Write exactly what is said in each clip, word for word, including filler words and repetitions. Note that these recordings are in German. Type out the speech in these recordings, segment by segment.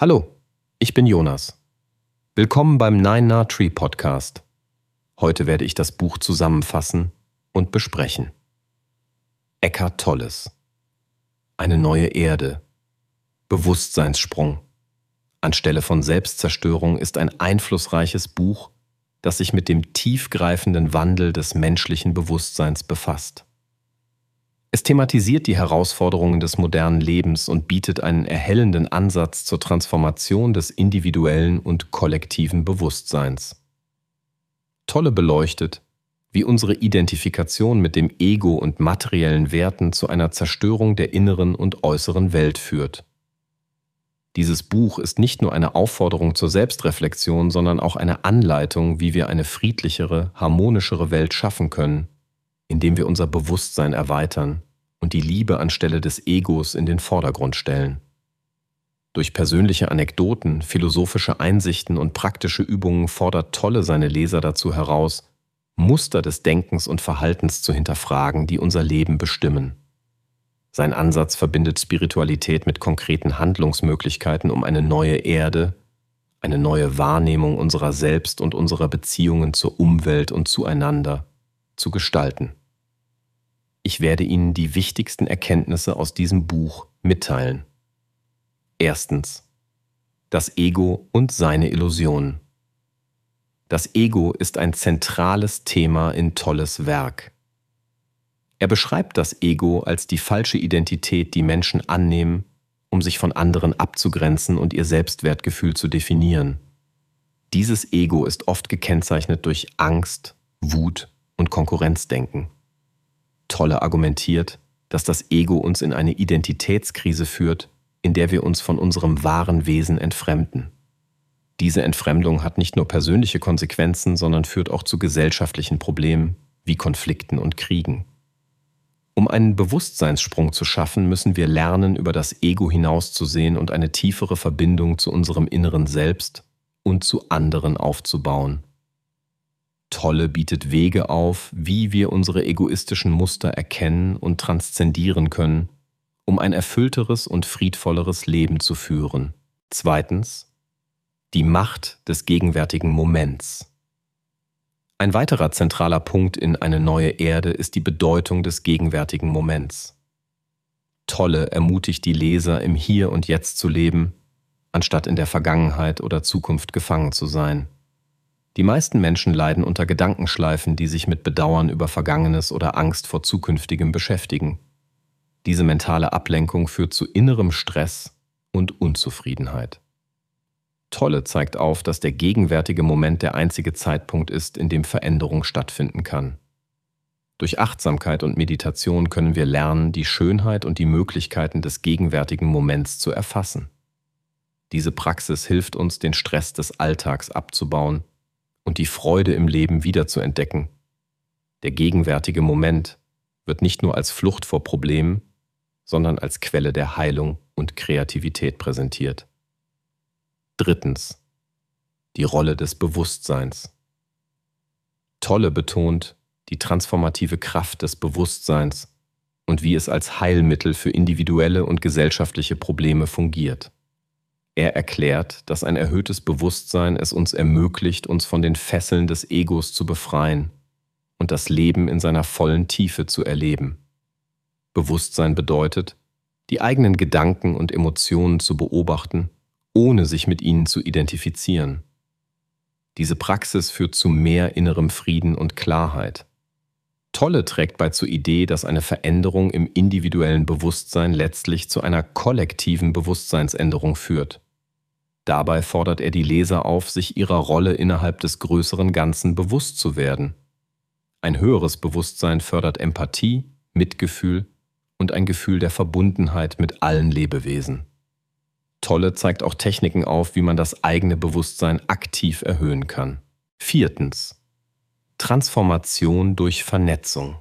Hallo, ich bin Jonas. Willkommen beim Nine Na Tree Podcast. Heute werde ich das Buch zusammenfassen und besprechen. Eckhart Tolles. Eine neue Erde. Bewusstseinssprung. Anstelle von Selbstzerstörung ist ein einflussreiches Buch, das sich mit dem tiefgreifenden Wandel des menschlichen Bewusstseins befasst. Es thematisiert die Herausforderungen des modernen Lebens und bietet einen erhellenden Ansatz zur Transformation des individuellen und kollektiven Bewusstseins. Tolle beleuchtet, wie unsere Identifikation mit dem Ego und materiellen Werten zu einer Zerstörung der inneren und äußeren Welt führt. Dieses Buch ist nicht nur eine Aufforderung zur Selbstreflexion, sondern auch eine Anleitung, wie wir eine friedlichere, harmonischere Welt schaffen können, indem wir unser Bewusstsein erweitern und die Liebe anstelle des Egos in den Vordergrund stellen. Durch persönliche Anekdoten, philosophische Einsichten und praktische Übungen fordert Tolle seine Leser dazu heraus, Muster des Denkens und Verhaltens zu hinterfragen, die unser Leben bestimmen. Sein Ansatz verbindet Spiritualität mit konkreten Handlungsmöglichkeiten, um eine neue Erde, eine neue Wahrnehmung unserer selbst und unserer Beziehungen zur Umwelt und zueinander zu gestalten. Ich werde Ihnen die wichtigsten Erkenntnisse aus diesem Buch mitteilen. Erstens. Das Ego und seine Illusionen. Das Ego ist ein zentrales Thema in Tolles Werk. Er beschreibt das Ego als die falsche Identität, die Menschen annehmen, um sich von anderen abzugrenzen und ihr Selbstwertgefühl zu definieren. Dieses Ego ist oft gekennzeichnet durch Angst, Wut und Konkurrenzdenken. Tolle argumentiert, dass das Ego uns in eine Identitätskrise führt, in der wir uns von unserem wahren Wesen entfremden. Diese Entfremdung hat nicht nur persönliche Konsequenzen, sondern führt auch zu gesellschaftlichen Problemen wie Konflikten und Kriegen. Um einen Bewusstseinssprung zu schaffen, müssen wir lernen, über das Ego hinauszusehen und eine tiefere Verbindung zu unserem inneren Selbst und zu anderen aufzubauen. Tolle bietet Wege auf, wie wir unsere egoistischen Muster erkennen und transzendieren können, um ein erfüllteres und friedvolleres Leben zu führen. Zweitens. Die Macht des gegenwärtigen Moments. Ein weiterer zentraler Punkt in Eine neue Erde ist die Bedeutung des gegenwärtigen Moments. Tolle ermutigt die Leser, im Hier und Jetzt zu leben, anstatt in der Vergangenheit oder Zukunft gefangen zu sein. Die meisten Menschen leiden unter Gedankenschleifen, die sich mit Bedauern über Vergangenes oder Angst vor Zukünftigem beschäftigen. Diese mentale Ablenkung führt zu innerem Stress und Unzufriedenheit. Tolle zeigt auf, dass der gegenwärtige Moment der einzige Zeitpunkt ist, in dem Veränderung stattfinden kann. Durch Achtsamkeit und Meditation können wir lernen, die Schönheit und die Möglichkeiten des gegenwärtigen Moments zu erfassen. Diese Praxis hilft uns, den Stress des Alltags abzubauen und die Freude im Leben wiederzuentdecken. Der gegenwärtige Moment wird nicht nur als Flucht vor Problemen, sondern als Quelle der Heilung und Kreativität präsentiert. Drittens. Die Rolle des Bewusstseins. Tolle betont die transformative Kraft des Bewusstseins und wie es als Heilmittel für individuelle und gesellschaftliche Probleme fungiert. Er erklärt, dass ein erhöhtes Bewusstsein es uns ermöglicht, uns von den Fesseln des Egos zu befreien und das Leben in seiner vollen Tiefe zu erleben. Bewusstsein bedeutet, die eigenen Gedanken und Emotionen zu beobachten, ohne sich mit ihnen zu identifizieren. Diese Praxis führt zu mehr innerem Frieden und Klarheit. Tolle trägt bei zur Idee, dass eine Veränderung im individuellen Bewusstsein letztlich zu einer kollektiven Bewusstseinsänderung führt. Dabei fordert er die Leser auf, sich ihrer Rolle innerhalb des größeren Ganzen bewusst zu werden. Ein höheres Bewusstsein fördert Empathie, Mitgefühl und ein Gefühl der Verbundenheit mit allen Lebewesen. Tolle zeigt auch Techniken auf, wie man das eigene Bewusstsein aktiv erhöhen kann. Viertens. Transformation durch Vernetzung.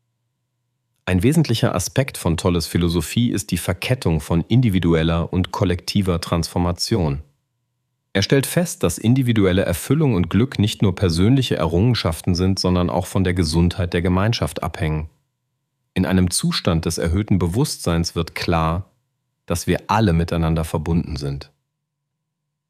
Ein wesentlicher Aspekt von Tolles Philosophie ist die Verkettung von individueller und kollektiver Transformation. Er stellt fest, dass individuelle Erfüllung und Glück nicht nur persönliche Errungenschaften sind, sondern auch von der Gesundheit der Gemeinschaft abhängen. In einem Zustand des erhöhten Bewusstseins wird klar, dass wir alle miteinander verbunden sind.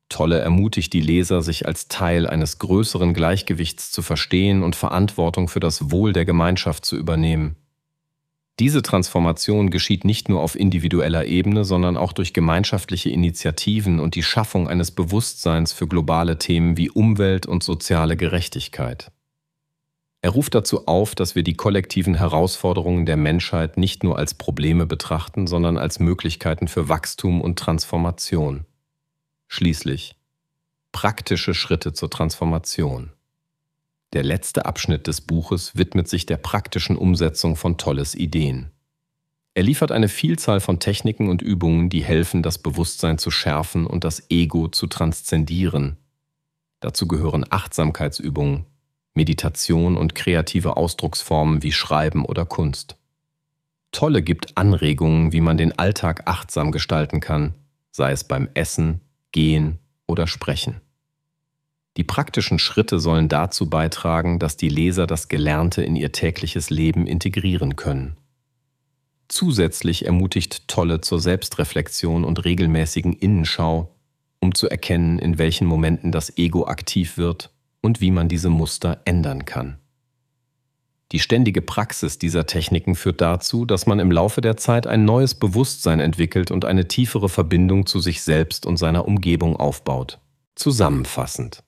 Tolle ermutigt die Leser, sich als Teil eines größeren Gleichgewichts zu verstehen und Verantwortung für das Wohl der Gemeinschaft zu übernehmen. Diese Transformation geschieht nicht nur auf individueller Ebene, sondern auch durch gemeinschaftliche Initiativen und die Schaffung eines Bewusstseins für globale Themen wie Umwelt und soziale Gerechtigkeit. Er ruft dazu auf, dass wir die kollektiven Herausforderungen der Menschheit nicht nur als Probleme betrachten, sondern als Möglichkeiten für Wachstum und Transformation. Schließlich praktische Schritte zur Transformation. Der letzte Abschnitt des Buches widmet sich der praktischen Umsetzung von Tolles Ideen. Er liefert eine Vielzahl von Techniken und Übungen, die helfen, das Bewusstsein zu schärfen und das Ego zu transzendieren. Dazu gehören Achtsamkeitsübungen, Meditation und kreative Ausdrucksformen wie Schreiben oder Kunst. Tolle gibt Anregungen, wie man den Alltag achtsam gestalten kann, sei es beim Essen, Gehen oder Sprechen. Die praktischen Schritte sollen dazu beitragen, dass die Leser das Gelernte in ihr tägliches Leben integrieren können. Zusätzlich ermutigt Tolle zur Selbstreflexion und regelmäßigen Innenschau, um zu erkennen, in welchen Momenten das Ego aktiv wird und wie man diese Muster ändern kann. Die ständige Praxis dieser Techniken führt dazu, dass man im Laufe der Zeit ein neues Bewusstsein entwickelt und eine tiefere Verbindung zu sich selbst und seiner Umgebung aufbaut. Zusammenfassend: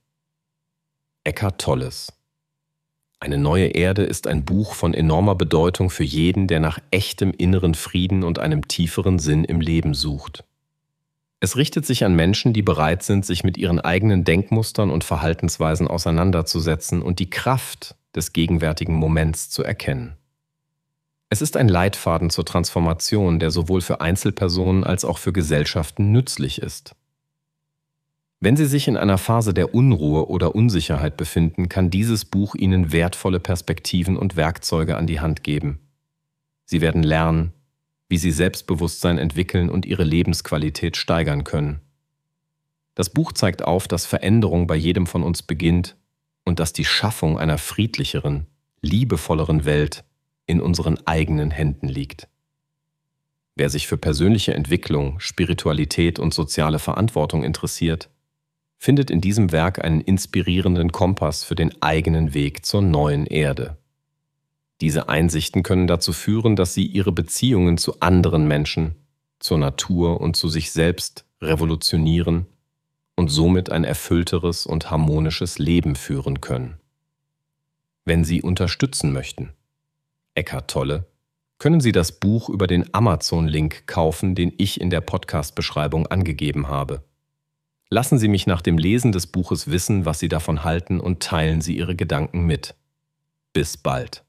Eckhart Tolles. Eine neue Erde ist ein Buch von enormer Bedeutung für jeden, der nach echtem inneren Frieden und einem tieferen Sinn im Leben sucht. Es richtet sich an Menschen, die bereit sind, sich mit ihren eigenen Denkmustern und Verhaltensweisen auseinanderzusetzen und die Kraft des gegenwärtigen Moments zu erkennen. Es ist ein Leitfaden zur Transformation, der sowohl für Einzelpersonen als auch für Gesellschaften nützlich ist. Wenn Sie sich in einer Phase der Unruhe oder Unsicherheit befinden, kann dieses Buch Ihnen wertvolle Perspektiven und Werkzeuge an die Hand geben. Sie werden lernen, wie Sie Selbstbewusstsein entwickeln und Ihre Lebensqualität steigern können. Das Buch zeigt auf, dass Veränderung bei jedem von uns beginnt und dass die Schaffung einer friedlicheren, liebevolleren Welt in unseren eigenen Händen liegt. Wer sich für persönliche Entwicklung, Spiritualität und soziale Verantwortung interessiert, findet in diesem Werk einen inspirierenden Kompass für den eigenen Weg zur neuen Erde. Diese Einsichten können dazu führen, dass Sie Ihre Beziehungen zu anderen Menschen, zur Natur und zu sich selbst revolutionieren und somit ein erfüllteres und harmonisches Leben führen können. Wenn Sie unterstützen möchten, Eckhart Tolle, können Sie das Buch über den Amazon-Link kaufen, den ich in der Podcast-Beschreibung angegeben habe. Lassen Sie mich nach dem Lesen des Buches wissen, was Sie davon halten, und teilen Sie Ihre Gedanken mit. Bis bald.